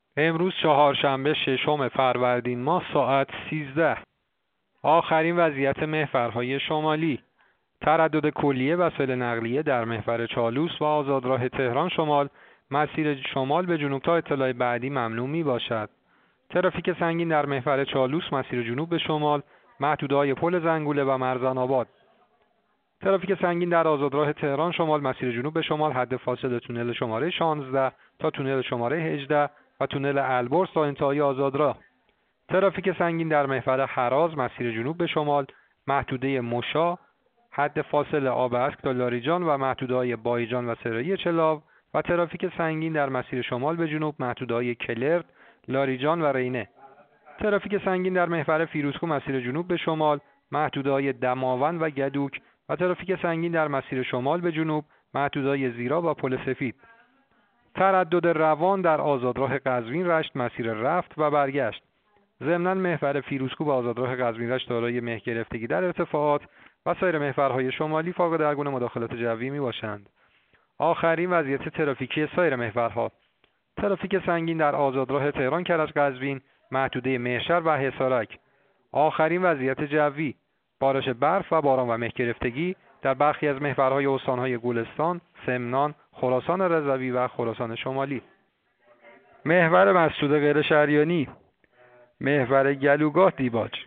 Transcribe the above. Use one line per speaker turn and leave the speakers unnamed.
امروز چهارشنبه ششم فروردین ماه ساعت 13. آخرین وضعیت محورهای شمالی. تردد کلیه وسایل نقلیه در محور چالوس و آزادراه تهران شمال مسیر شمال به جنوب تا اطلاع بعدی ممنوع می باشد. ترافیک سنگین در محور چالوس مسیر جنوب به شمال محدودهای پل زنگوله و مرزان آباد. ترافیک سنگین در آزادراه تهران شمال مسیر جنوب به شمال حد فاصل تونل شماره 16 تا تونل شماره 18 و تونل البرز تا انتهای آزادراه. ترافیک سنگین در محور هراز مسیر جنوب به شمال محدوده مشا حد فاصل آب اسک تا لاریجان و محدودهای بایجان و سرایی چلاو و ترافیک سنگین در مسیر شمال به جنوب محدودهای کلرد، لاریجان و رینه. ترافیک سنگین در محور فیروزکوه مسیر جنوب به شمال محدودهای دماوند و گدوک و ترافیک سنگین در مسیر شمال به جنوب محدودهای زیرا و پل سفید. تردد روان در آزادراه قزوین رشت مسیر رفت و برگشت. ضمناً محور فیروزکوه و آزادراه قزوین رشت دارای مه گرفتگی در ارتفاعات و سایر محورهای شمالی فاقد هر گونه مداخلات جوی میباشند. آخرین وضعیت ترافیکی سایر محورها. ترافیک سنگین در آزادراه تهران کرج قزوین محدوده مهشر و حصارک. آخرین وضعیت جوی: بارش برف و باران و مه گرفتگی در برخی از محورهای استانهای گلستان، سمنان، خراسان رضوی و خراسان شمالی. محور مسدود غیر شریانی: محور گلوگاه دیباج.